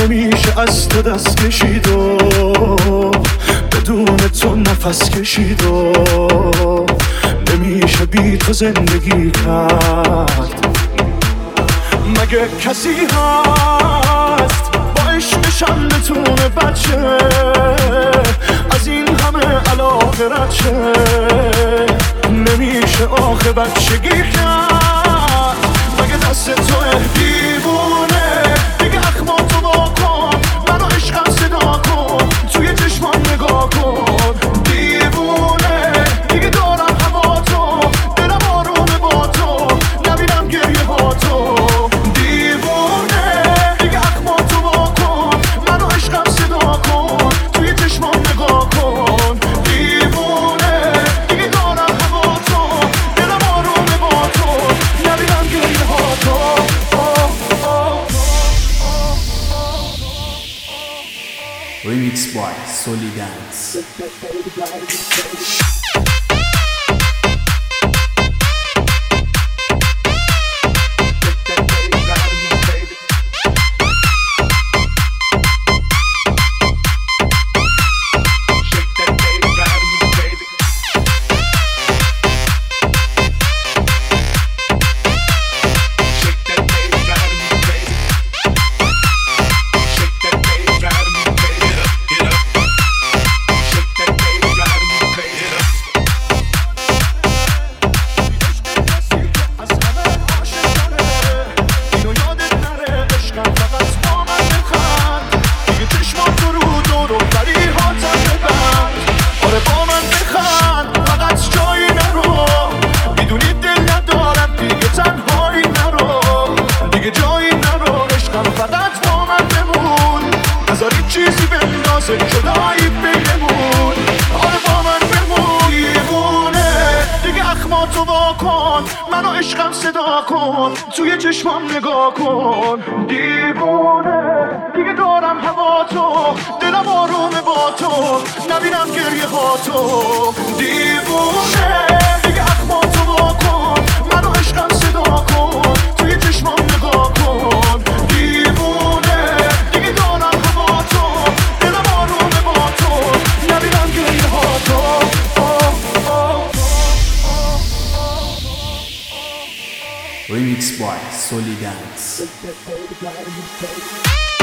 نمیشه از تو دست کشید و بدون تو نفس کشید و نمیشه بی تو زندگی کرد. مگه کسی هست با عشقشم بتونه بچه از این همه علاقه رد شه؟ نمیشه آخه بچگی کرد. مگه دست توه دیوونه دیگه اخماتو واکن، منو عشقم صدا کن، توی چشمان نگاه کن. دیوونه دیگه دارم هوا تو، دلم آرومه با تو، نبینم گریه ها تو. دیوونه دیگه اخماتو واکن، منو عشقم صدا کن، توی چشمان نگاه کن. دیوونه دیگه دارم هوا تو، دلم آرومه با تو، نبینم گریه ها تو. Remix by Solly Dance. چیزی بندازه جدایی بینمون، آره با من بمون. دیوونه دیگه اخماتو واکن، منو عشقم صدا کن، توی چشمام نگاه کن. دیوونه دیگه دارم هوا تو، دلم آرومه با تو، نبینم گریه ها تو. دیوونه دیگه اخماتو واکن، منو عشقم صدا کن، توی چشمام نگاه کن. دیوونه دیگه دارم هوا تو، دلم آرومه با تو، نبینم گریه ها تو. Remix by Solly Dance.